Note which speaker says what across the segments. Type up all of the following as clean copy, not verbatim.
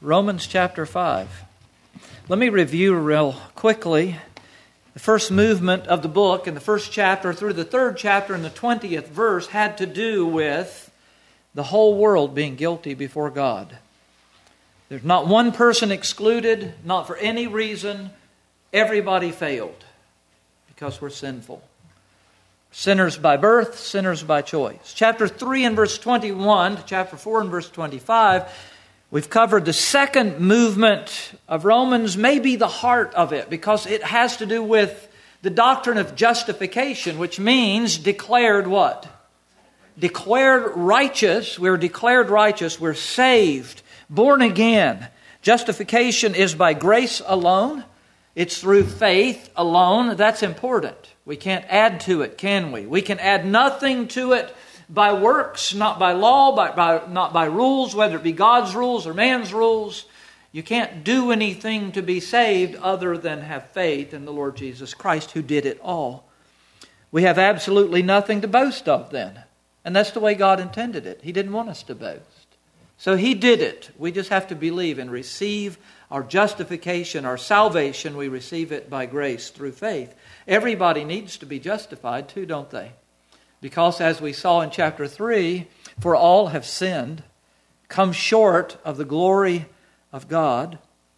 Speaker 1: Romans chapter 5. Let me review real quickly. The first movement of the book in the first chapter through the third chapter and the 20th verse had to do with the whole world being guilty before God. There's not one person excluded, not for any reason. Everybody failed because we're sinful. Sinners by birth, sinners by choice. Chapter 3 and verse 21 to chapter 4 and verse 25, we've covered the second movement of Romans, maybe the heart of it, because it has to do with the doctrine of justification, which means declared what? Declared righteous. We're declared righteous. We're saved, born again. Justification is by grace alone. It's through faith alone. That's important. We can't add to it, can we? We can add nothing to it by works, not by law, not by rules, whether it be God's rules or man's rules. You can't do anything to be saved other than have faith in the Lord Jesus Christ, who did it all. We have absolutely nothing to boast of then. And that's the way God intended it. He didn't want us to boast. So He did it. We just have to believe and receive our justification, our salvation. We receive it by grace through faith. Everybody needs to be justified too, don't they? Because as we saw in chapter 3, for all have sinned, come short of the glory of God.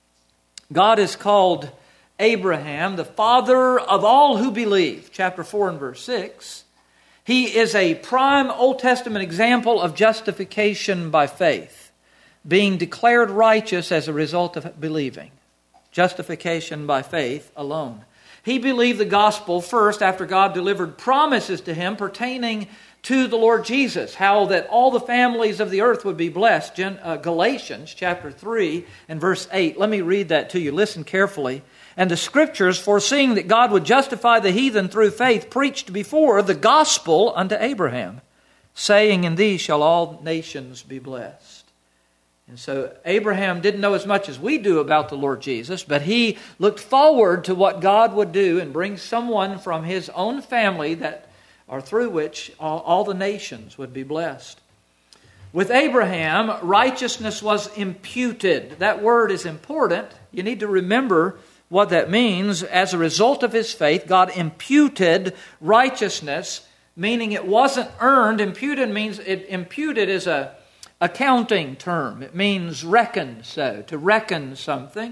Speaker 1: God is called Abraham, the father of all who believe. Chapter 4 and verse 6. He is a prime Old Testament example of justification by faith, being declared righteous as a result of believing. Justification by faith alone. He believed the gospel first after God delivered promises to him pertaining to the Lord Jesus, how that all the families of the earth would be blessed. Galatians chapter 3 and verse 8. Let me read that to you. Listen carefully. And the Scriptures, foreseeing that God would justify the heathen through faith, preached before the gospel unto Abraham, saying, in thee shall all nations be blessed. And so Abraham didn't know as much as we do about the Lord Jesus, but he looked forward to what God would do and bring someone from his own family that, or through which all the nations would be blessed. With Abraham, righteousness was imputed. That word is important. You need to remember what that means. As a result of his faith, God imputed righteousness, meaning it wasn't earned. Imputed is a accounting term. It means reckon, so to reckon something.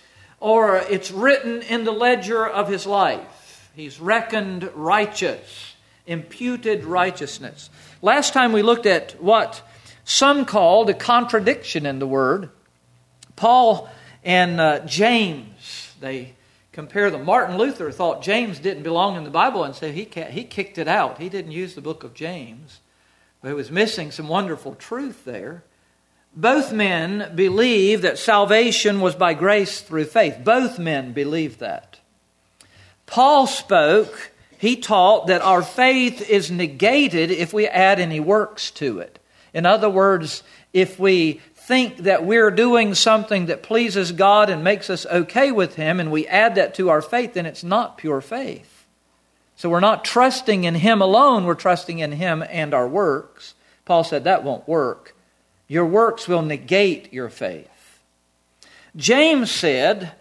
Speaker 1: Or it's written in the ledger of his life. He's reckoned righteous, imputed righteousness. Last time we looked at what some called a contradiction in the word. Paul and James, they compare them. Martin Luther thought James didn't belong in the Bible and so he kicked it out. He didn't use the book of James. But it was missing some wonderful truth there. Both men believe that salvation was by grace through faith. Both men believe that. Paul spoke, he taught that our faith is negated if we add any works to it. In other words, if we think that we're doing something that pleases God and makes us okay with Him and we add that to our faith, then it's not pure faith. So we're not trusting in Him alone, we're trusting in Him and our works. Paul said that won't work. Your works will negate your faith. James said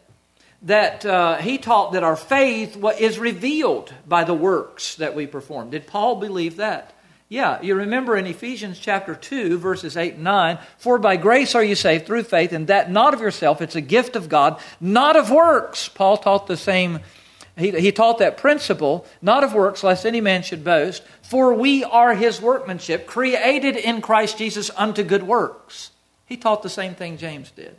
Speaker 1: that he taught that our faith is revealed by the works that we perform. Did Paul believe that? Yeah, you remember in Ephesians chapter 2, verses 8 and 9, for by grace are you saved through faith, and that not of yourself, it's a gift of God, not of works. Paul taught the same. He taught that principle, not of works, lest any man should boast. For we are His workmanship, created in Christ Jesus unto good works. He taught the same thing James did.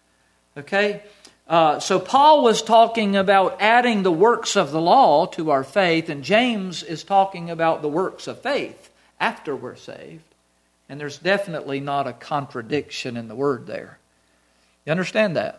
Speaker 1: Okay? So Paul was talking about adding the works of the law to our faith, and James is talking about the works of faith after we're saved. And there's definitely not a contradiction in the word there. You understand that?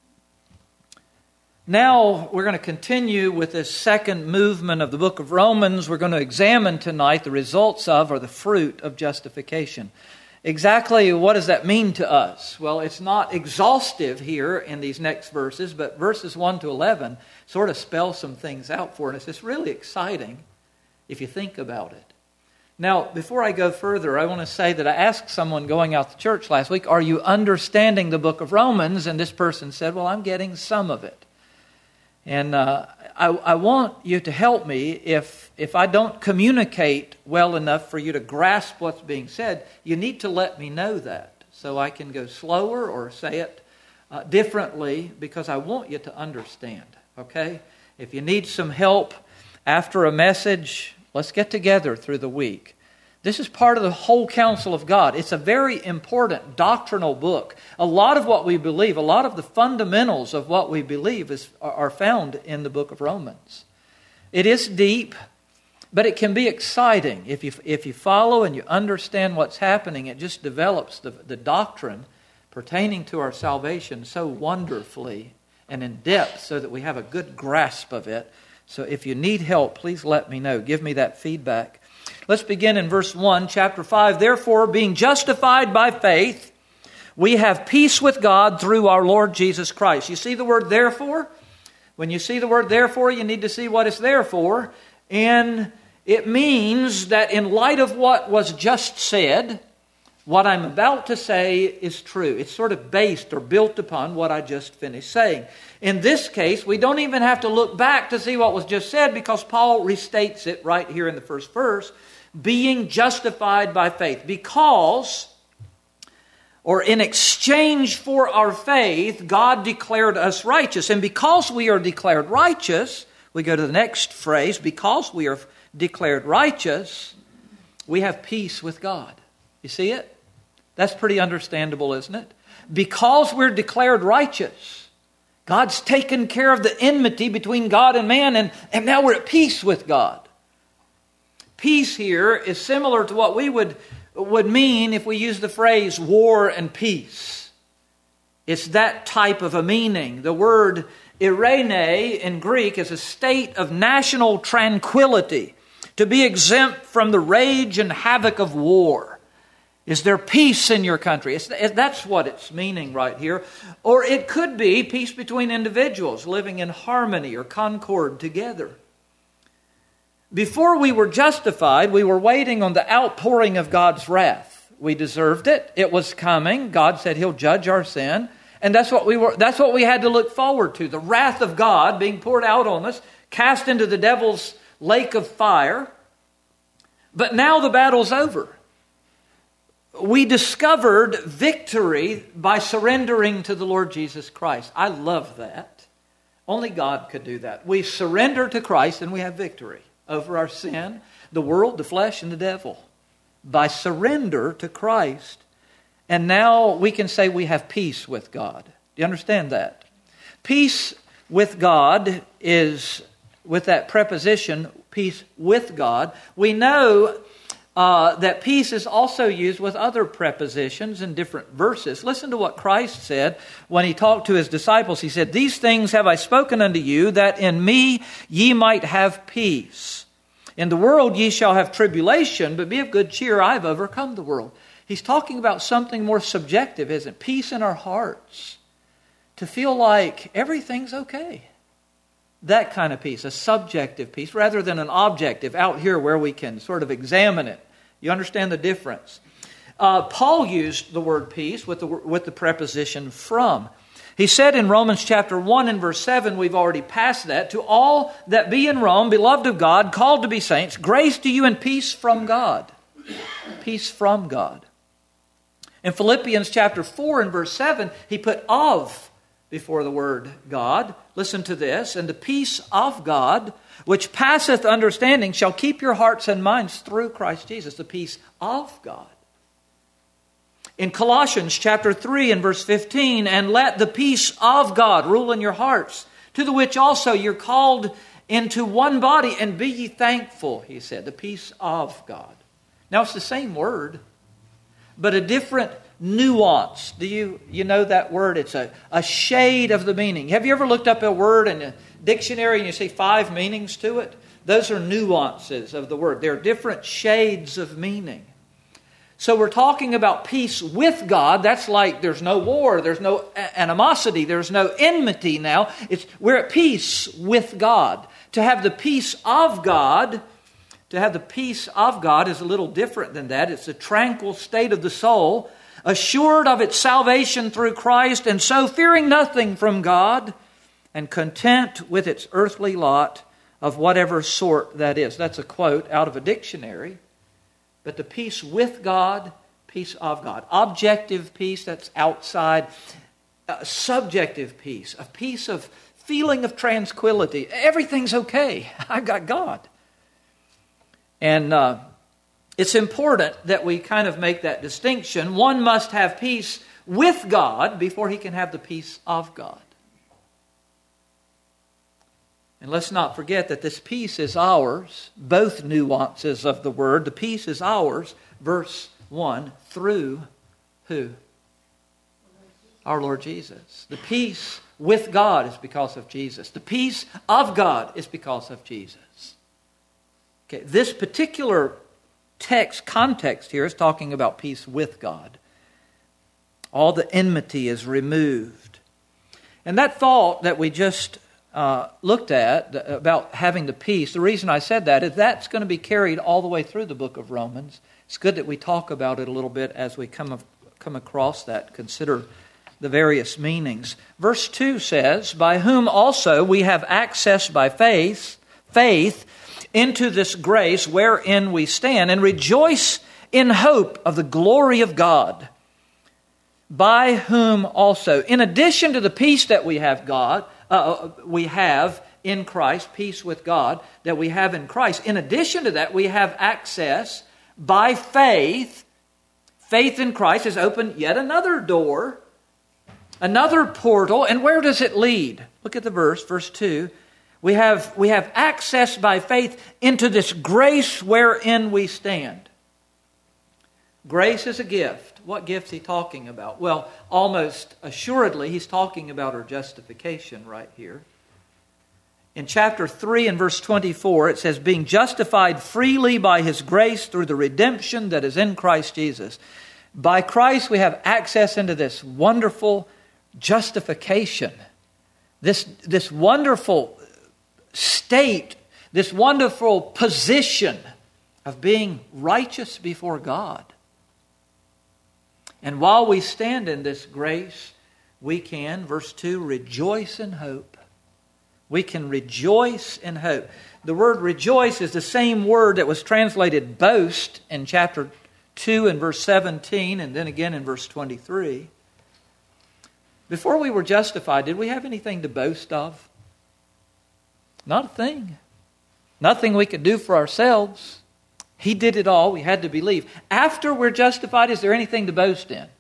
Speaker 1: Now we're going to continue with this second movement of the book of Romans. We're going to examine tonight the results of, or the fruit of, justification. Exactly what does that mean to us? Well, it's not exhaustive here in these next verses, but verses 1 to 11 sort of spell some things out for us. It's really exciting if you think about it. Now, before I go further, I want to say that I asked someone going out to church last week, are you understanding the book of Romans? And this person said, well, I'm getting some of it. And I want you to help me if I don't communicate well enough for you to grasp what's being said. You need to let me know that so I can go slower or say it differently, because I want you to understand, okay? If you need some help after a message, let's get together through the week. This is part of the whole counsel of God. It's a very important doctrinal book. A lot of what we believe, a lot of the fundamentals of what we believe are found in the book of Romans. It is deep, but it can be exciting. If you follow and you understand what's happening, it just develops the doctrine pertaining to our salvation so wonderfully and in depth so that we have a good grasp of it. So if you need help, please let me know. Give me that feedback. Let's begin in verse 1, chapter 5. Therefore, being justified by faith, we have peace with God through our Lord Jesus Christ. You see the word therefore? When you see the word therefore, you need to see what it's there for. And it means that in light of what was just said, what I'm about to say is true. It's sort of based or built upon what I just finished saying. In this case, we don't even have to look back to see what was just said, because Paul restates it right here in the first verse. Being justified by faith. Because, or in exchange for our faith, God declared us righteous. And because we are declared righteous, we go to the next phrase, because we are declared righteous, we have peace with God. You see it? That's pretty understandable, isn't it? Because we're declared righteous, God's taken care of the enmity between God and man, and now we're at peace with God. Peace here is similar to what we would mean if we use the phrase war and peace. It's that type of a meaning. The word eirene in Greek is a state of national tranquility, to be exempt from the rage and havoc of war. Is there peace in your country? That's what it's meaning right here. Or it could be peace between individuals living in harmony or concord together. Before we were justified, we were waiting on the outpouring of God's wrath. We deserved it. It was coming. God said He'll judge our sin. And that's what we had to look forward to. The wrath of God being poured out on us, cast into the devil's lake of fire. But now the battle's over. We discovered victory by surrendering to the Lord Jesus Christ. I love that. Only God could do that. We surrender to Christ and we have victory over our sin, the world, the flesh, and the devil. By surrender to Christ. And now we can say we have peace with God. Do you understand that? Peace with God is, with that preposition, peace with God. We know that peace is also used with other prepositions in different verses. Listen to what Christ said when He talked to His disciples. He said, "These things have I spoken unto you, that in me ye might have peace. In the world ye shall have tribulation, but be of good cheer, I have overcome the world." He's talking about something more subjective, isn't it? Peace in our hearts. To feel like everything's okay. That kind of peace, a subjective peace, rather than an objective out here where we can sort of examine it. You understand the difference? Paul used the word peace with the preposition from. He said in Romans chapter 1 and verse 7, we've already passed that, "To all that be in Rome, beloved of God, called to be saints, grace to you and peace from God." Peace from God. In Philippians chapter 4 and verse 7, he put "of" before the word God. Listen to this. "And the peace of God, which passeth understanding, shall keep your hearts and minds through Christ Jesus." The peace of God. In Colossians chapter 3 and verse 15, "And let the peace of God rule in your hearts, to the which also you're called into one body, and be ye thankful," he said. The peace of God. Now it's the same word, but a different nuance. Do you know that word? It's a shade of the meaning. Have you ever looked up a word in a dictionary and you see 5 meanings to it? Those are nuances of the word. They're different shades of meaning. So we're talking about peace with God. That's like there's no war, there's no animosity, there's no enmity now. We're at peace with God. To have the peace of God To have the peace of God is a little different than that. It's a tranquil state of the soul, assured of its salvation through Christ, and so fearing nothing from God, and content with its earthly lot of whatever sort that is. That's a quote out of a dictionary. But the peace with God, peace of God. Objective peace, that's outside. Subjective peace, a peace of feeling of tranquility. Everything's okay. I've got God. And it's important that we kind of make that distinction. One must have peace with God before he can have the peace of God. And let's not forget that this peace is ours, both nuances of the word. The peace is ours, verse 1, through who? Our Lord Jesus. The peace with God is because of Jesus. The peace of God is because of Jesus. Okay, this particular context here is talking about peace with God. All the enmity is removed. And that thought that we just looked at about having the peace, the reason I said that is that's going to be carried all the way through the book of Romans. It's good that we talk about it a little bit as we come across that, consider the various meanings. Verse 2 says, by whom also we have access by faith into this grace wherein we stand, and rejoice in hope of the glory of God. By whom also, in addition to the peace that we have in Christ, peace with God that we have in Christ, in addition to that, we have access by faith. Faith in Christ has opened yet another door, another portal. And where does it lead? Look at the verse 2. We have access by faith into this grace wherein we stand. Grace is a gift. What gift is he talking about? Well, almost assuredly, he's talking about our justification right here. In chapter 3 and verse 24, it says, being justified freely by his grace through the redemption that is in Christ Jesus. By Christ we have access into this wonderful justification. This wonderful state, this wonderful position of being righteous before God. And while we stand in this grace, we can, verse 2, rejoice in hope. We can rejoice in hope. The word rejoice is the same word that was translated boast in chapter 2 and verse 17, and then again in verse 23. Before we were justified, did we have anything to boast of? Not a thing. Nothing we could do for ourselves. He did it all. We had to believe. After we're justified, is there anything to boast in?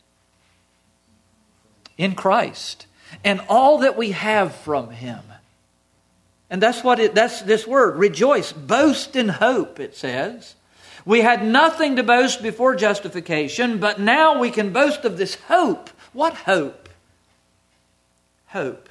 Speaker 1: In Christ. And all that we have from Him. And that's this word, rejoice, boast in hope, it says. We had nothing to boast before justification, but now we can boast of this hope. What hope? Hope.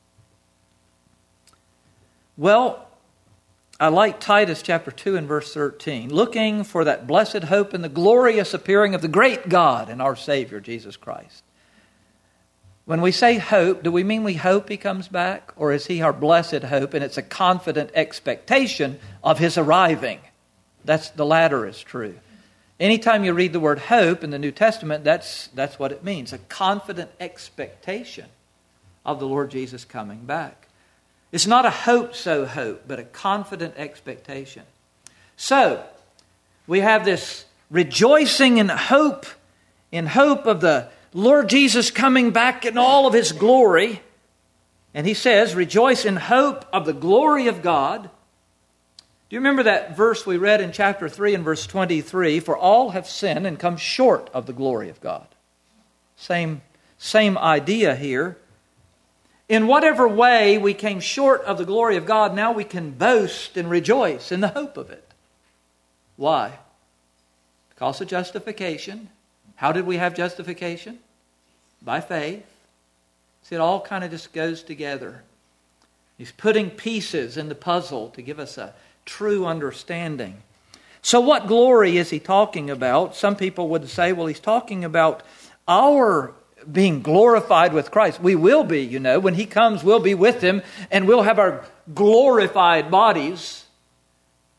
Speaker 1: Well, I like Titus chapter 2 and verse 13. Looking for that blessed hope and the glorious appearing of the great God and our Savior, Jesus Christ. When we say hope, do we mean we hope He comes back? Or is He our blessed hope and it's a confident expectation of His arriving? The latter is true. Anytime you read the word hope in the New Testament, that's what it means. A confident expectation of the Lord Jesus coming back. It's not a hope-so hope, but a confident expectation. So, we have this rejoicing in hope of the Lord Jesus coming back in all of His glory. And He says, rejoice in hope of the glory of God. Do you remember that verse we read in chapter 3 and verse 23? For all have sinned and come short of the glory of God. Same idea here. In whatever way we came short of the glory of God, now we can boast and rejoice in the hope of it. Why? Because of justification. How did we have justification? By faith. See, it all kind of just goes together. He's putting pieces in the puzzle to give us a true understanding. So what glory is he talking about? Some people would say, well, he's talking about our being glorified with Christ. We will be, when He comes, we'll be with Him and we'll have our glorified bodies.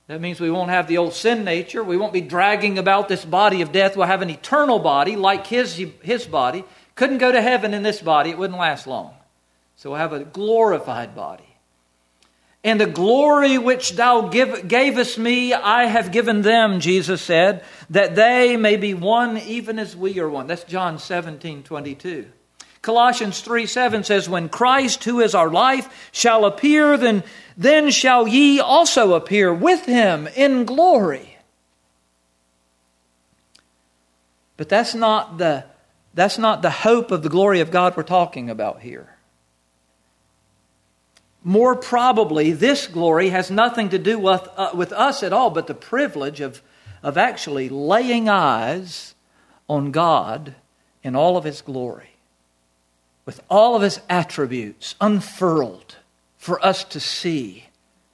Speaker 1: That means we won't have the old sin nature. We won't be dragging about this body of death. We'll have an eternal body like His body. Couldn't go to heaven in this body. It wouldn't last long. So we'll have a glorified body. And the glory which thou gavest me, I have given them, Jesus said, that they may be one even as we are one. That's John 17:22. Colossians 3:7 says, when Christ, who is our life, shall appear, then shall ye also appear with Him in glory. But that's not the hope of the glory of God we're talking about here. More probably, this glory has nothing to do with us at all, but the privilege of actually laying eyes on God in all of His glory, with all of His attributes unfurled for us to see.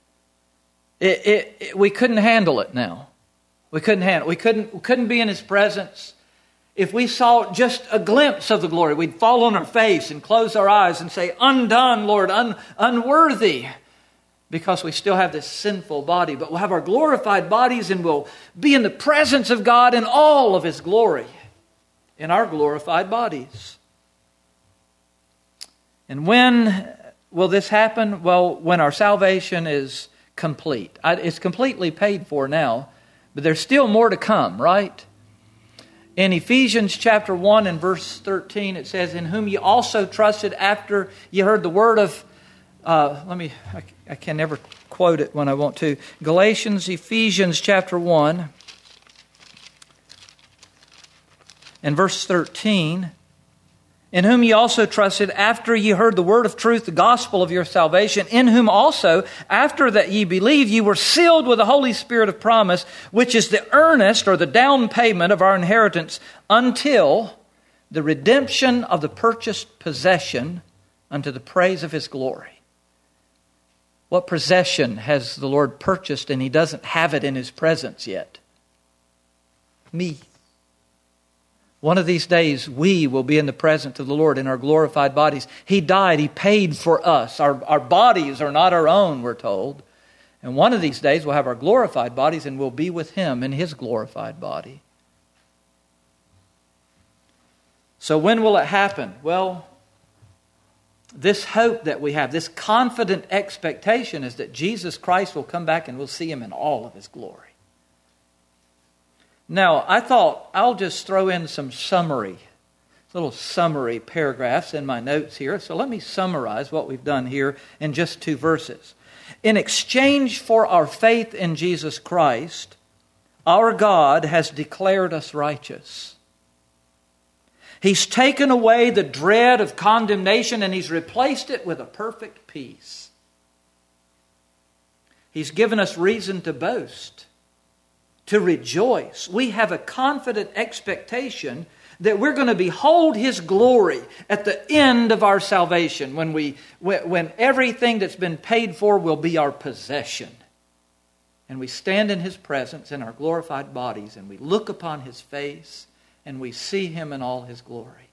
Speaker 1: We couldn't handle it now. We couldn't handle it. We couldn't be in His presence. If we saw just a glimpse of the glory, we'd fall on our face and close our eyes and say, undone, Lord, unworthy, because we still have this sinful body. But we'll have our glorified bodies and we'll be in the presence of God in all of His glory, in our glorified bodies. And when will this happen? Well, when our salvation is complete. It's completely paid for now, but there's still more to come, right? In Ephesians chapter 1 and verse 13, it says, in whom ye also trusted after ye heard the word of, I can never quote it when I want to. Ephesians chapter 1 and verse 13, in whom ye also trusted after ye heard the word of truth, the gospel of your salvation, in whom also, after that ye believed, ye were sealed with the Holy Spirit of promise, which is the earnest or the down payment of our inheritance until the redemption of the purchased possession unto the praise of His glory. What possession has the Lord purchased and He doesn't have it in His presence yet? Me. One of these days, we will be in the presence of the Lord in our glorified bodies. He died. He paid for us. Our bodies are not our own, we're told. And one of these days, we'll have our glorified bodies and we'll be with Him in His glorified body. So when will it happen? Well, this hope that we have, this confident expectation is that Jesus Christ will come back and we'll see Him in all of His glory. Now, I thought I'll just throw in some little summary paragraphs in my notes here. So let me summarize what we've done here in just 2 verses. In exchange for our faith in Jesus Christ, our God has declared us righteous. He's taken away the dread of condemnation and He's replaced it with a perfect peace. He's given us reason to boast, to rejoice. We have a confident expectation that we're going to behold His glory at the end of our salvation, when everything that's been paid for will be our possession. And we stand in His presence in our glorified bodies and we look upon His face and we see Him in all His glory.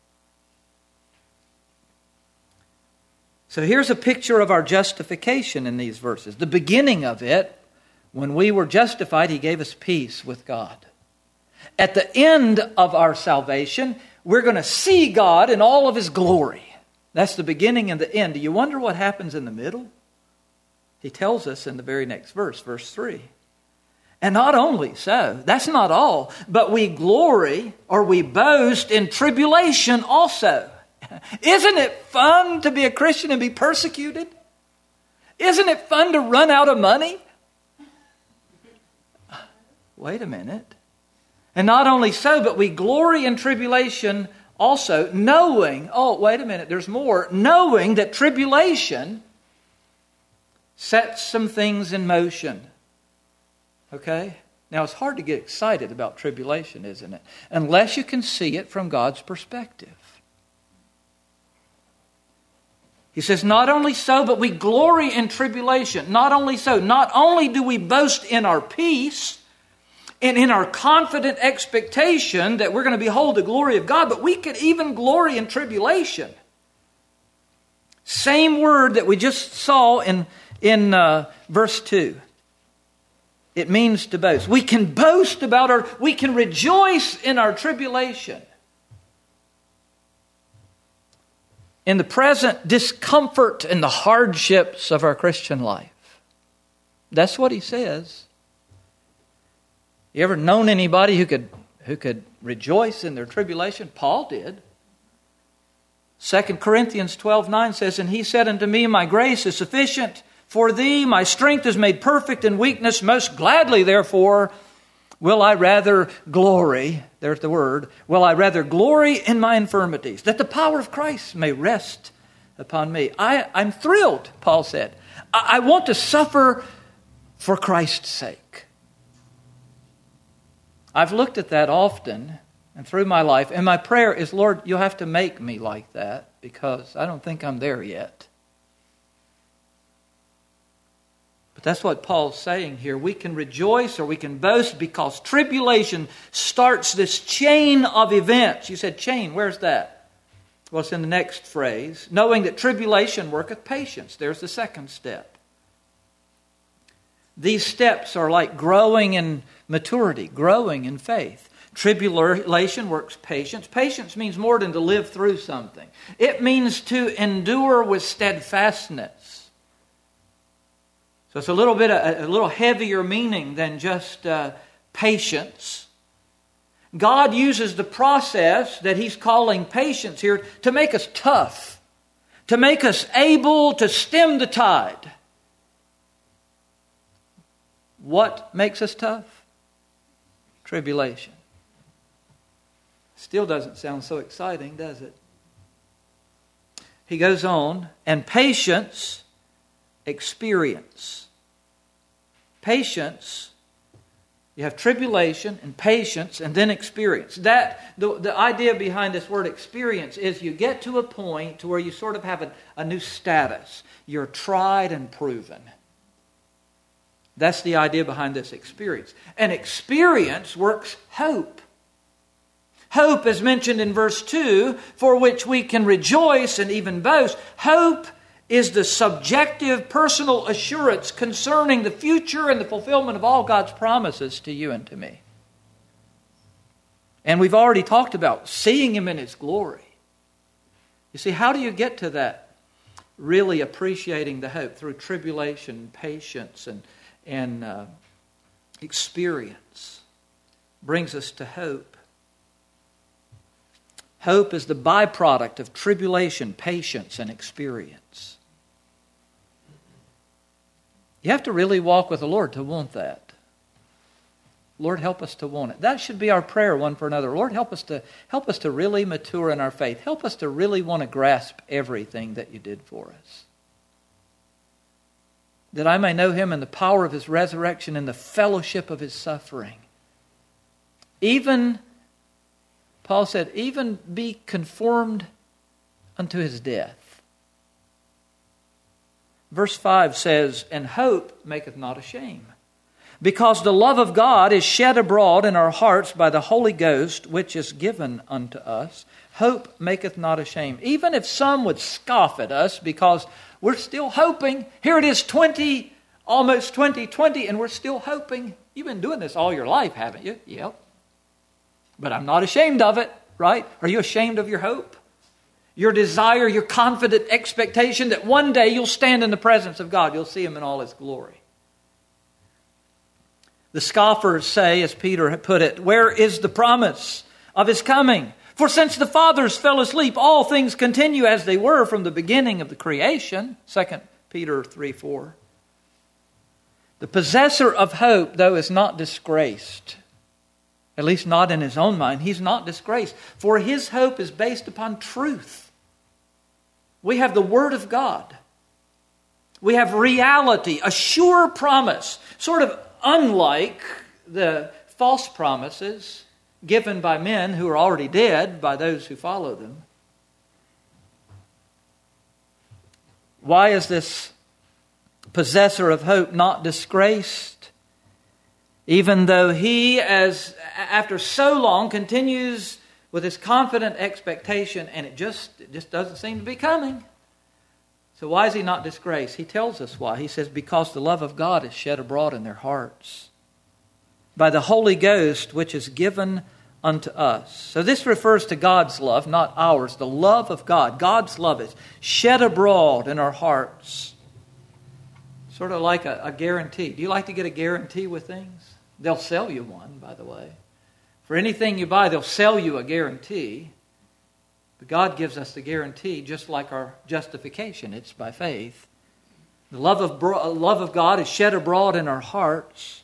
Speaker 1: So here's a picture of our justification in these verses. The beginning of it, when we were justified, He gave us peace with God. At the end of our salvation, we're going to see God in all of His glory. That's the beginning and the end. Do you wonder what happens in the middle? He tells us in the very next verse, verse 3. And not only so, that's not all, but we glory or we boast in tribulation also. Isn't it fun to be a Christian and be persecuted? Isn't it fun to run out of money? Wait a minute. And not only so, but we glory in tribulation also, knowing, wait a minute, there's more, knowing that tribulation sets some things in motion. Okay? Now, it's hard to get excited about tribulation, isn't it? Unless you can see it from God's perspective. He says, not only so, but we glory in tribulation. Not only so, not only do we boast in our peace and in our confident expectation that we're going to behold the glory of God, but we could even glory in tribulation. Same word that we just saw in verse 2. It means to boast. We can boast about we can rejoice in our tribulation. In the present discomfort and the hardships of our Christian life. That's what he says. You ever known anybody who could rejoice in their tribulation? Paul did. 2 Corinthians 12:9 says, "And he said unto me, My grace is sufficient for thee, my strength is made perfect in weakness. Most gladly, therefore, will I rather glory," there's the word, "will I rather glory in my infirmities, that the power of Christ may rest upon me." I'm thrilled, Paul said. I want to suffer for Christ's sake. I've looked at that often and through my life, and my prayer is, Lord, you'll have to make me like that, because I don't think I'm there yet. But that's what Paul's saying here. We can rejoice or we can boast because tribulation starts this chain of events. You said chain, where's that? Well, it's in the next phrase. Knowing that tribulation worketh patience. There's the second step. These steps are like growing in maturity, growing in faith. Tribulation works patience. Patience means more than to live through something. It means to endure with steadfastness. So it's a little heavier meaning than just patience. God uses the process that He's calling patience here to make us tough, to make us able to stem the tide. What makes us tough? Tribulation. Still doesn't sound so exciting, does it? He goes on, and patience, experience. Patience, you have tribulation and patience and then experience. The idea behind this word experience is you get to a point to where you sort of have a new status. You're tried and proven. That's the idea behind this experience. And experience works hope. Hope is mentioned in verse 2, for which we can rejoice and even boast. Hope is the subjective personal assurance concerning the future and the fulfillment of all God's promises to you and to me. And we've already talked about seeing Him in His glory. You see, how do you get to that? Really appreciating the hope through tribulation, patience, and experience. Brings us to hope. Hope is the byproduct of tribulation, patience, and experience. You have to really walk with the Lord to want that. Lord, help us to want it. That should be our prayer one for another. Lord, help us to really mature in our faith. Help us to really want to grasp everything that you did for us. That I may know Him in the power of His resurrection and the fellowship of His suffering. Even, Paul said, even be conformed unto His death. Verse 5 says, "And hope maketh not ashamed, because the love of God is shed abroad in our hearts by the Holy Ghost, which is given unto us. Hope maketh not ashamed." Even if some would scoff at us because we're still hoping. Here it is almost 2020, and we're still hoping. You've been doing this all your life, haven't you? Yep. But I'm not ashamed of it, right? Are you ashamed of your hope? Your desire, your confident expectation that one day you'll stand in the presence of God. You'll see Him in all His glory. The scoffers say, as Peter had put it, "Where is the promise of His coming? For since the fathers fell asleep, all things continue as they were from the beginning of the creation." 2 Peter 3:4. The possessor of hope, though, is not disgraced. At least not in his own mind. He's not disgraced. For his hope is based upon truth. We have the Word of God. We have reality, a sure promise, sort of unlike the false promises given by men who are already dead, by those who follow them. Why is this possessor of hope not disgraced? Even though he, as after so long, continues with his confident expectation, and it just doesn't seem to be coming. So why is he not disgraced? He tells us why. He says, because the love of God is shed abroad in their hearts. by the Holy Ghost, which is given unto us. So this refers to God's love, not ours. The love of God. God's love is shed abroad in our hearts. Sort of like a guarantee. Do you like to get a guarantee with things? They'll sell you one, by the way. For anything you buy, they'll sell you a guarantee. But God gives us the guarantee just like our justification. It's by faith. The love of God is shed abroad in our hearts.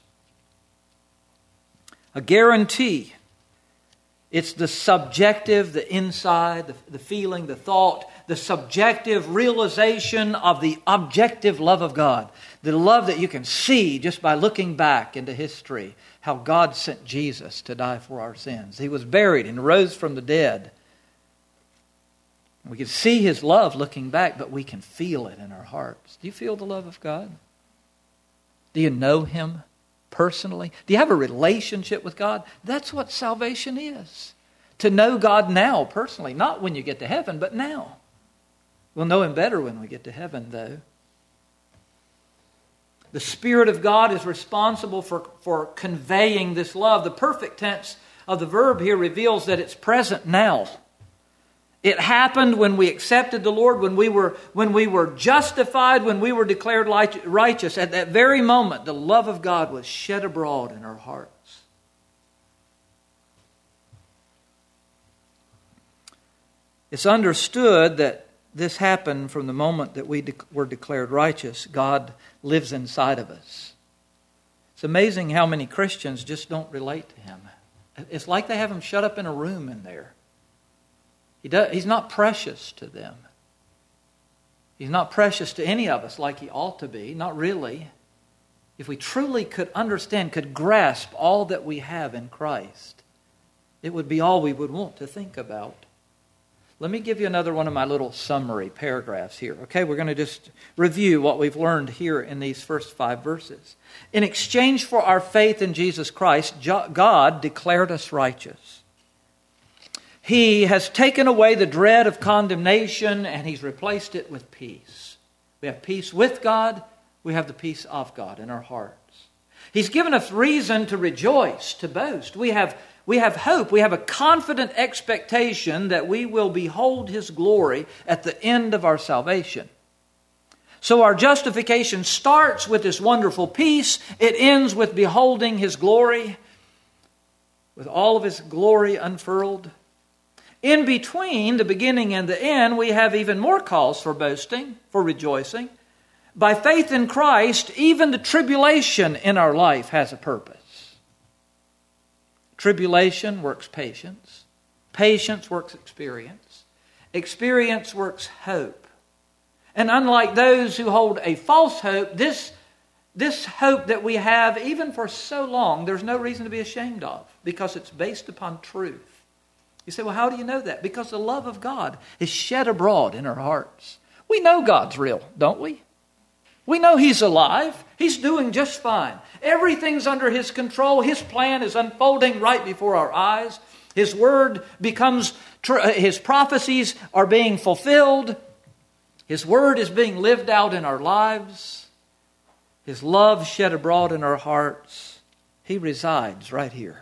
Speaker 1: A guarantee. It's the subjective, the inside, the feeling, the thought, the subjective realization of the objective love of God. The love that you can see just by looking back into history. How God sent Jesus to die for our sins. He was buried and rose from the dead. We can see His love looking back, but we can feel it in our hearts. Do you feel the love of God? Do you know Him personally? Do you have a relationship with God? That's what salvation is. To know God now personally. Not when you get to heaven, but now. We'll know Him better when we get to heaven, though. The Spirit of God is responsible for conveying this love. The perfect tense of the verb here reveals that it's present now. It happened when we accepted the Lord, when we were justified, when we were declared righteous. At that very moment, the love of God was shed abroad in our hearts. It's understood that this happened from the moment that we were declared righteous. God lives inside of us. It's amazing how many Christians just don't relate to Him. It's like they have Him shut up in a room in there. He's not precious to them. He's not precious to any of us like He ought to be. Not really. If we truly could understand, could grasp all that we have in Christ, it would be all we would want to think about. Let me give you another one of my little summary paragraphs here. Okay, we're going to just review what we've learned here in these first 5 verses. In exchange for our faith in Jesus Christ, God declared us righteous. He has taken away the dread of condemnation and He's replaced it with peace. We have peace with God. We have the peace of God in our hearts. He's given us reason to rejoice, to boast. We have hope. We have a confident expectation that we will behold His glory at the end of our salvation. So our justification starts with this wonderful peace. It ends with beholding His glory, with all of His glory unfurled. In between the beginning and the end, we have even more cause for boasting, for rejoicing. By faith in Christ, even the tribulation in our life has a purpose. Tribulation works patience. Patience works experience. Experience works hope. And unlike those who hold a false hope, this hope that we have, even for so long, there's no reason to be ashamed of, because it's based upon truth. You say, well, how do you know that? Because the love of God is shed abroad in our hearts. We know God's real, don't we? We know He's alive. He's doing just fine. Everything's under His control. His plan is unfolding right before our eyes. His word becomes His prophecies are being fulfilled. His word is being lived out in our lives. His love shed abroad in our hearts. He resides right here.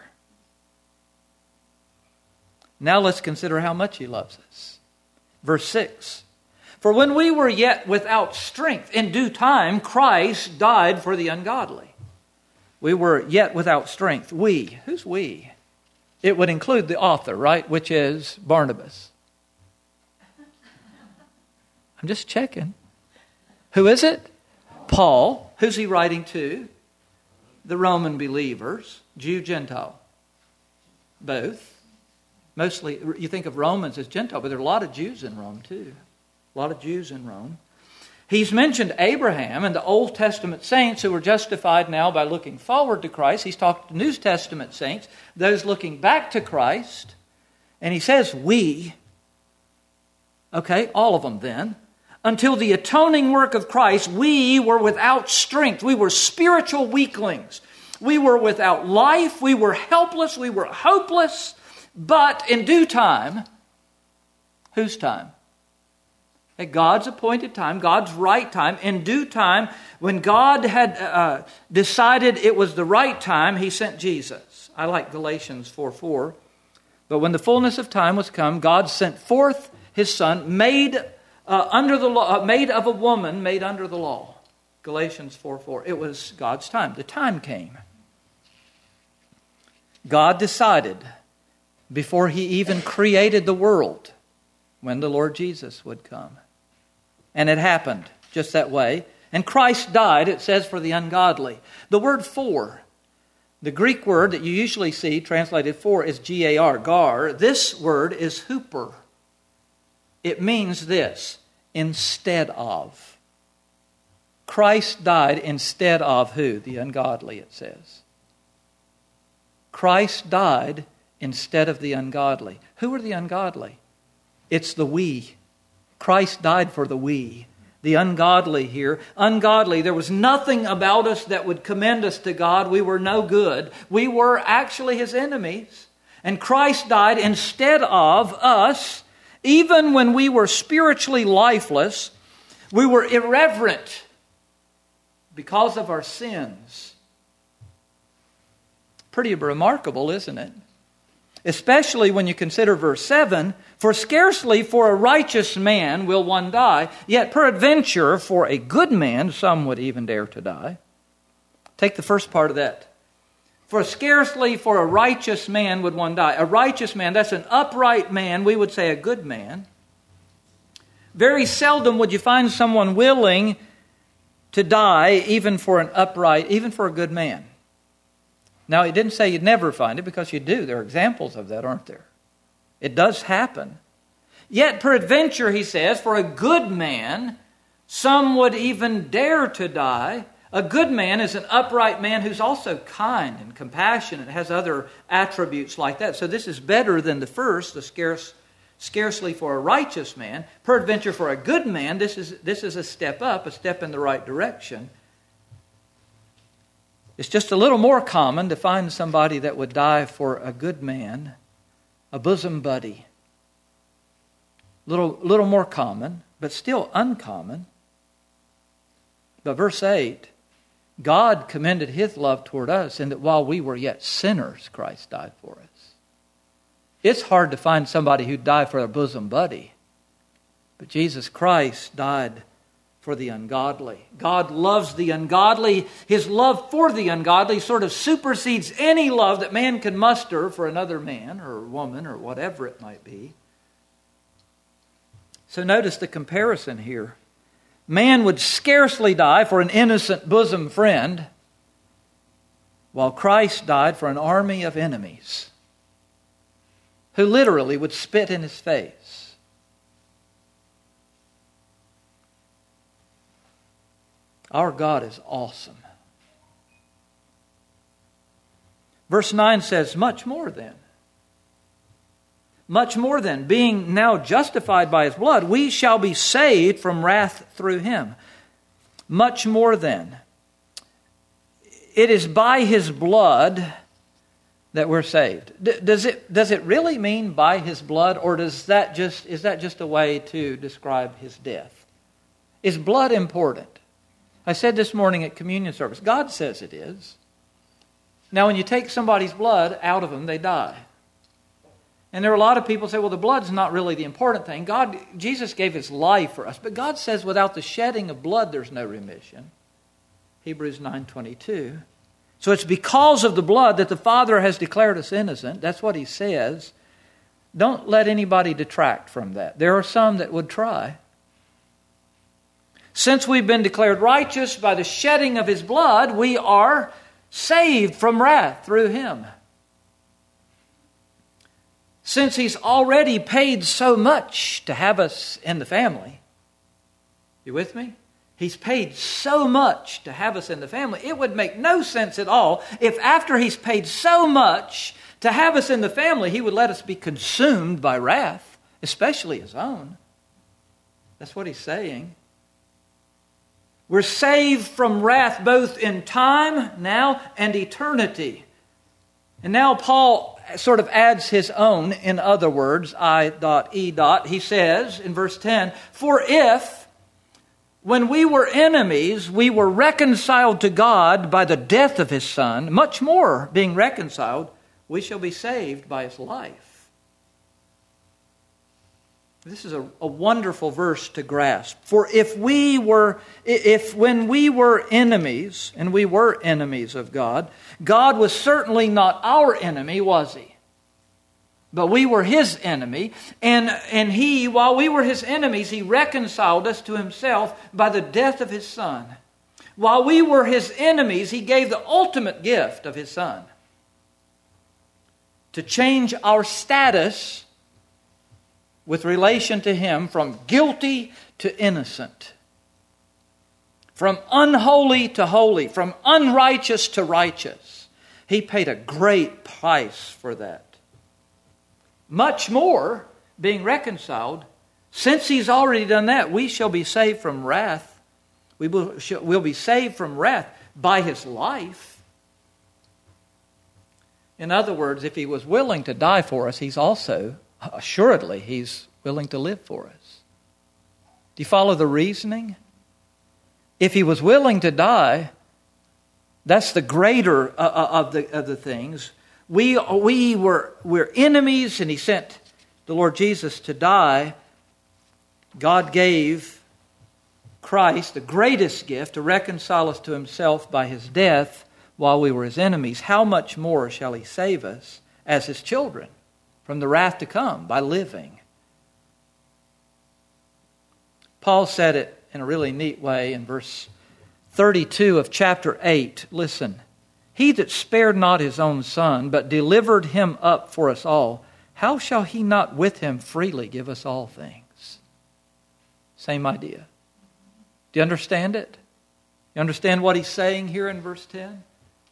Speaker 1: Now let's consider how much He loves us. Verse 6. For when we were yet without strength, in due time Christ died for the ungodly. We were yet without strength. We. Who's we? It would include the author, right? Which is Barnabas. I'm just checking. Who is it? Paul. Who's he writing to? The Roman believers. Jew, Gentile. Both. Mostly, you think of Romans as Gentile, but there are a lot of Jews in Rome too. A lot of Jews in Rome. He's mentioned Abraham and the Old Testament saints who were justified now by looking forward to Christ. He's talked to New Testament saints, those looking back to Christ. And he says, we. Okay, all of them then. Until the atoning work of Christ, we were without strength. We were spiritual weaklings. We were without life. We were helpless. We were hopeless. But in due time, whose time? At God's appointed time, God's right time, in due time, when God had decided it was the right time, He sent Jesus. I like Galatians 4:4. But when the fullness of time was come, God sent forth His Son, made under the law, made of a woman, made under the law. Galatians 4:4. It was God's time. The time came. God decided before He even created the world when the Lord Jesus would come. And it happened just that way. And Christ died, it says, for the ungodly. The word for, the Greek word that you usually see translated for is G-A-R, gar. This word is huper. It means this, instead of. Christ died instead of who? The ungodly, it says. Christ died instead of the ungodly. Who are the ungodly? It's the we. Christ died for the we. The ungodly here. Ungodly, there was nothing about us that would commend us to God. We were no good. We were actually His enemies. And Christ died instead of us. Even when we were spiritually lifeless, we were irreverent because of our sins. Pretty remarkable, isn't it? Especially when you consider verse 7, for scarcely for a righteous man will one die, yet peradventure for a good man some would even dare to die. Take the first part of that. For scarcely for a righteous man would one die. A righteous man, that's an upright man, we would say a good man. Very seldom would you find someone willing to die even for an upright, even for a good man. Now, it didn't say you'd never find it, because you do. There are examples of that, aren't there? It does happen. Yet, peradventure, he says, for a good man, some would even dare to die. A good man is an upright man who's also kind and compassionate, has other attributes like that. So this is better than the first, the scarcely for a righteous man. Peradventure, for a good man, this is a step up, a step in the right direction. It's just a little more common to find somebody that would die for a good man, a bosom buddy. Little more common, but still uncommon. But verse 8, God commended His love toward us in that while we were yet sinners, Christ died for us. It's hard to find somebody who'd die for a bosom buddy. But Jesus Christ died for the ungodly. God loves the ungodly. His love for the ungodly sort of supersedes any love that man can muster for another man or woman or whatever it might be. So notice the comparison here. Man would scarcely die for an innocent bosom friend, while Christ died for an army of enemies who literally would spit in His face. Our God is awesome. Verse 9 says, much more than, being now justified by His blood, we shall be saved from wrath through Him. Much more than. It is by His blood that we're saved. Does it really mean by His blood, or is that just a way to describe His death? Is blood important? I said this morning at communion service, God says it is. Now, when you take somebody's blood out of them, they die. And there are a lot of people who say, well, the blood's not really the important thing. Jesus gave His life for us. But God says without the shedding of blood, there's no remission. Hebrews 9:22. So it's because of the blood that the Father has declared us innocent. That's what He says. Don't let anybody detract from that. There are some that would try. Since we've been declared righteous by the shedding of His blood, we are saved from wrath through Him. Since He's already paid so much to have us in the family. You with me? He's paid so much to have us in the family. It would make no sense at all if after He's paid so much to have us in the family, He would let us be consumed by wrath, especially His own. That's what He's saying. We're saved from wrath both in time, now, and eternity. And now Paul sort of adds his own, in other words, I.E. He says in verse 10, "For if, when we were enemies, we were reconciled to God by the death of His Son, much more, being reconciled, we shall be saved by His life." This is a wonderful verse to grasp. For if when we were enemies, and we were enemies of God, God was certainly not our enemy, was He? But we were His enemy, and He, while we were His enemies, He reconciled us to Himself by the death of His Son. While we were His enemies, He gave the ultimate gift of His Son to change our status with relation to Him from guilty to innocent, from unholy to holy, from unrighteous to righteous. He paid a great price for that. Much more, being reconciled, since He's already done that, we shall be saved from wrath. We'll be saved from wrath by His life. In other words, if He was willing to die for us, He's also, assuredly, He's willing to live for us. Do you follow the reasoning? If He was willing to die, that's the greater of the things. We're enemies, and He sent the Lord Jesus to die. God gave Christ the greatest gift to reconcile us to Himself by His death while we were His enemies. How much more shall He save us as His children from the wrath to come by living? Paul said it in a really neat way in verse 32 of chapter 8. Listen. "He that spared not His own Son, but delivered Him up for us all, how shall He not with Him freely give us all things?" Same idea. Do you understand it? You understand what he's saying here in verse 10?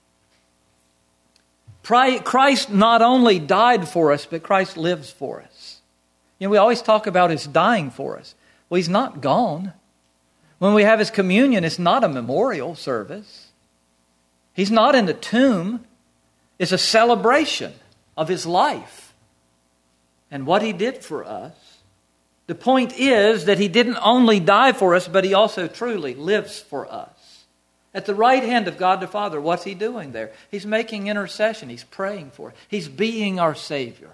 Speaker 1: Christ not only died for us, but Christ lives for us. You know, we always talk about His dying for us. Well, He's not gone. When we have His communion, it's not a memorial service. He's not in the tomb. It's a celebration of His life and what He did for us. The point is that He didn't only die for us, but He also truly lives for us. At the right hand of God the Father, what's He doing there? He's making intercession. He's praying for us. He's being our Savior.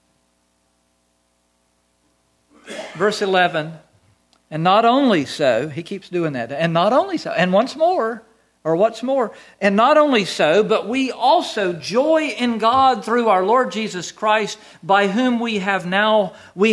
Speaker 1: Verse 11, and not only so, he keeps doing that, and not only so, and what's more, and not only so, but we also joy in God through our Lord Jesus Christ, by whom we have now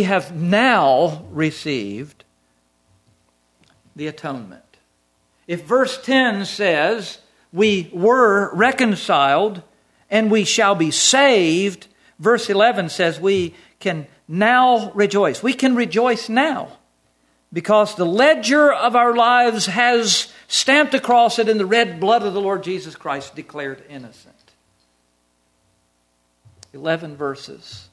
Speaker 1: received the atonement. If verse 10 says, we were reconciled and we shall be saved, verse 11 says we can now rejoice. We can rejoice now because the ledger of our lives has stamped across it in the red blood of the Lord Jesus Christ, declared innocent. 11 verses.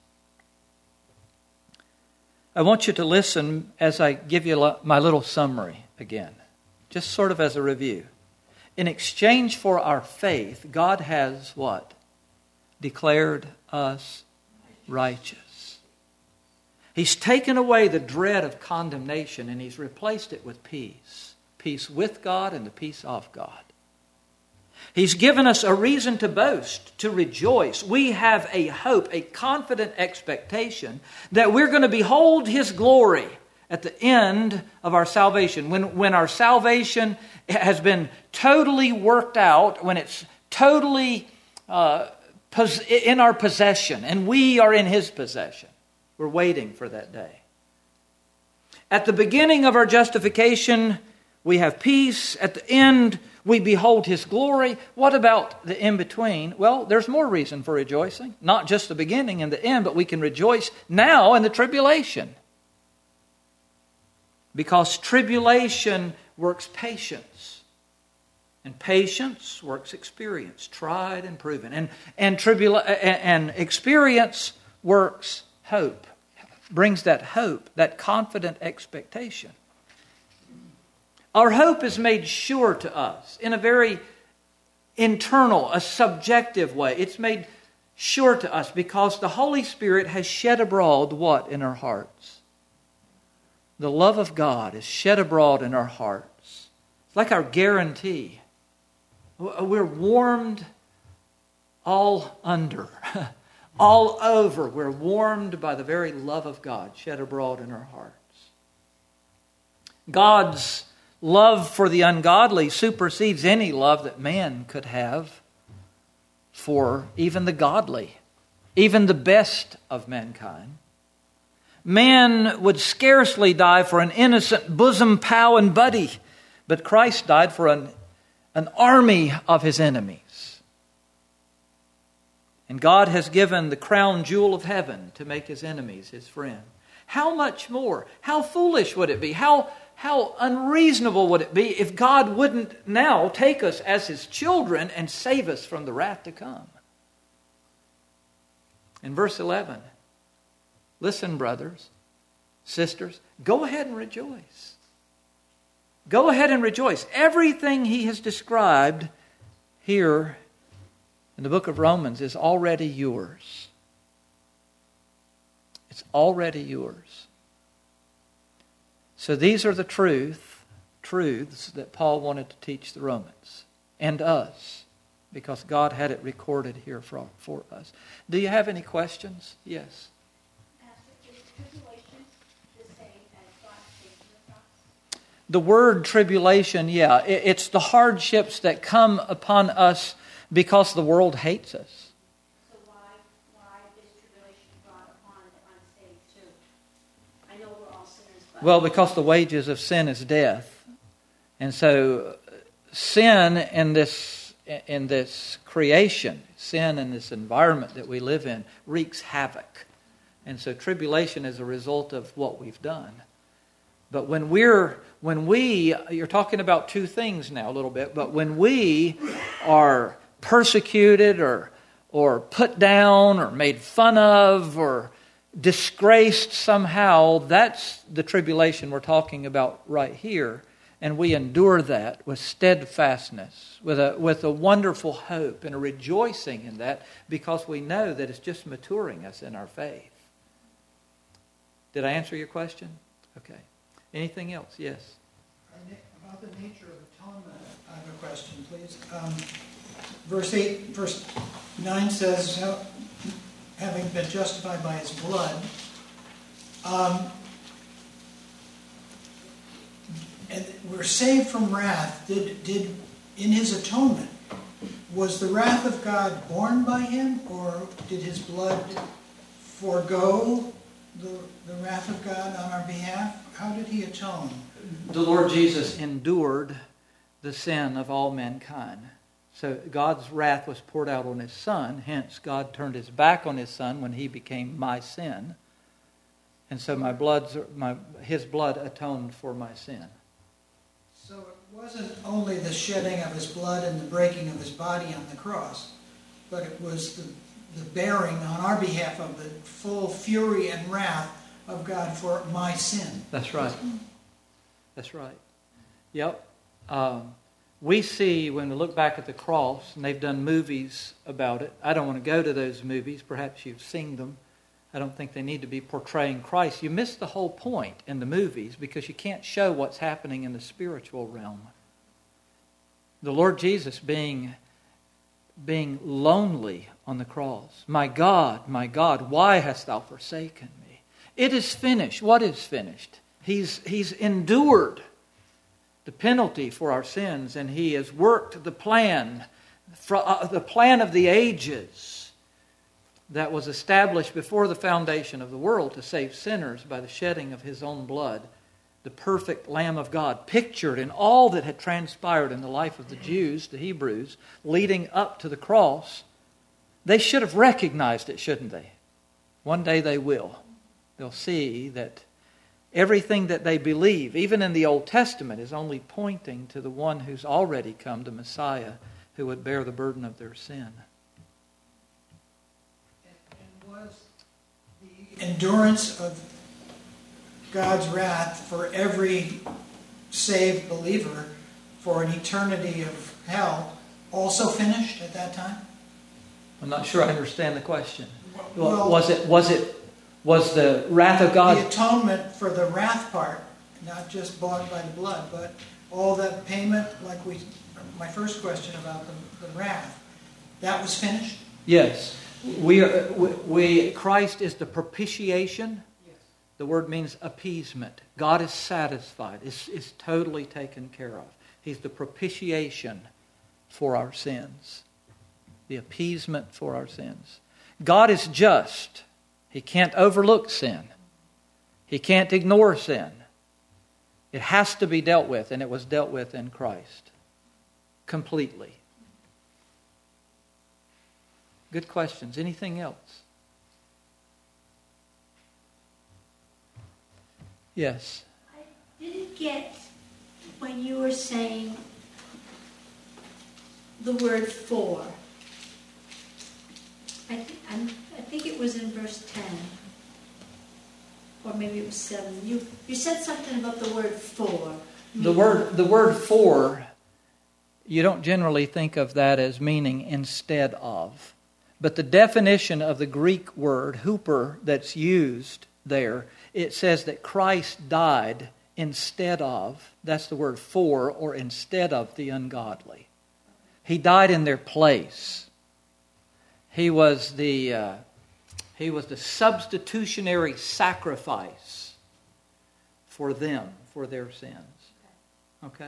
Speaker 1: I want you to listen as I give you my little summary again, just sort of as a review. In exchange for our faith, God has what? Declared us righteous. He's taken away the dread of condemnation and He's replaced it with peace. Peace with God and the peace of God. He's given us a reason to boast, to rejoice. We have a hope, a confident expectation that we're going to behold His glory at the end of our salvation. When our salvation has been totally worked out, when it's totally in our possession and we are in His possession. We're waiting for that day. At the beginning of our justification, we have peace. At the end, we behold His glory. What about the in-between? Well, there's more reason for rejoicing. Not just the beginning and the end, but we can rejoice now in the tribulation. Because tribulation works patience. And patience works experience, tried and proven. And experience works hope. Brings that hope, that confident expectation. Our hope is made sure to us in a very internal, a subjective way. It's made sure to us because the Holy Spirit has shed abroad what in our hearts? The love of God is shed abroad in our hearts. It's like our guarantee. We're warmed all under, all over. We're warmed by the very love of God shed abroad in our hearts. God's love for the ungodly supersedes any love that man could have for even the godly, even the best of mankind. Man would scarcely die for an innocent bosom pal and buddy, but Christ died for an army of his enemies. And God has given the crown jewel of heaven to make his enemies his friend. How much more? How foolish would it be? How unreasonable would it be if God wouldn't now take us as his children and save us from the wrath to come? In verse 11, listen, brothers, sisters, go ahead and rejoice. Go ahead and rejoice. Everything he has described here in the book of Romans is already yours. It's already yours. So these are the truths that Paul wanted to teach the Romans and us, because God had it recorded here for us. Do you have any questions? Yes.
Speaker 2: Pastor, is tribulation the same as God taking the cross?
Speaker 1: The word tribulation, yeah, it's the hardships that come upon us because the world hates us.
Speaker 2: So why is tribulation brought upon the unsaved too? I know we're all sinners, but...
Speaker 1: Well, because the wages of sin is death. And so sin in this creation, sin in this environment that we live in, wreaks havoc. And so tribulation is a result of what we've done. But when you're talking about two things now a little bit, but when we are persecuted or put down or made fun of or disgraced somehow, that's the tribulation we're talking about right here. And we endure that with steadfastness, with a wonderful hope and a rejoicing in that, because we know that it's just maturing us in our faith. Did I answer your question? Okay. Anything else? Yes.
Speaker 3: About the nature of atonement, I have a question, please. Verse 9 says, having been justified by his blood, and we're saved from wrath. Did in his atonement, was the wrath of God borne by him, or did his blood forego the wrath of God on our behalf? How did he atone?
Speaker 1: The Lord Jesus endured the sin of all mankind. So God's wrath was poured out on his Son. Hence, God turned his back on his Son when he became my sin. And so his blood atoned for my sin.
Speaker 3: So it wasn't only the shedding of his blood and the breaking of his body on the cross, but it was the bearing on our behalf of the full fury and wrath of God for my sin.
Speaker 1: That's right. That's right. Yep. We see, when we look back at the cross, and they've done movies about it. I don't want to go to those movies. Perhaps you've seen them. I don't think they need to be portraying Christ. You miss the whole point in the movies because you can't show what's happening in the spiritual realm. The Lord Jesus being lonely on the cross. My God, why hast thou forsaken me? It is finished. What is finished? He's endured the penalty for our sins, and he has worked the plan of the ages that was established before the foundation of the world to save sinners by the shedding of his own blood. The perfect Lamb of God, pictured in all that had transpired in the life of the Jews, the Hebrews, leading up to the cross. They should have recognized it, shouldn't they? One day they will. They'll see that everything that they believe, even in the Old Testament, is only pointing to the one who's already come, the Messiah, who would bear the burden of their sin.
Speaker 3: And was the endurance of God's wrath for every saved believer for an eternity of hell also finished at that time?
Speaker 1: I'm not sure I understand the question.
Speaker 3: Well,
Speaker 1: Was the wrath of God?
Speaker 3: The atonement for the wrath part, not just bought by the blood, but all that payment, like my first question about the wrath, that was finished?
Speaker 1: Yes. Christ is the propitiation. Yes. The word means appeasement. God is satisfied. Is totally taken care of. He's the propitiation for our sins. The appeasement for our sins. God is just. He can't overlook sin. He can't ignore sin. It has to be dealt with, and it was dealt with in Christ. Completely. Good questions. Anything else? Yes.
Speaker 2: I didn't get when you were saying the word for. I think it was in verse 10. Or maybe it was 7. You said something about the word for.
Speaker 1: The word for, you don't generally think of that as meaning instead of. But the definition of the Greek word, huper, that's used there, it says that Christ died instead of, that's the word for, or instead of the ungodly. He died in their place. He was the substitutionary sacrifice for them, for their sins. Okay?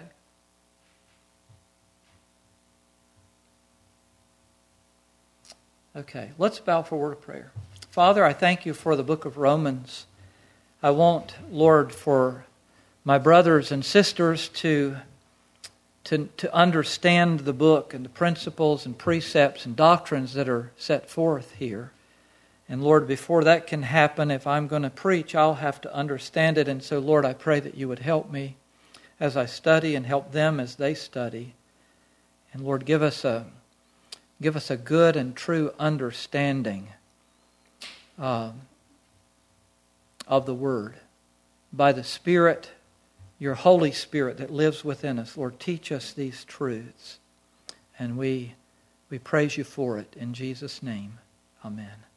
Speaker 1: Okay, let's bow for a word of prayer. Father, I thank you for the book of Romans. I want, Lord, for my brothers and sisters to understand the book and the principles and precepts and doctrines that are set forth here. And Lord, before that can happen, if I'm going to preach, I'll have to understand it. And so, Lord, I pray that you would help me as I study and help them as they study. And Lord, give us a good and true understanding of the Word. By the Spirit, your Holy Spirit that lives within us, Lord, teach us these truths. And we praise you for it. In Jesus' name, amen.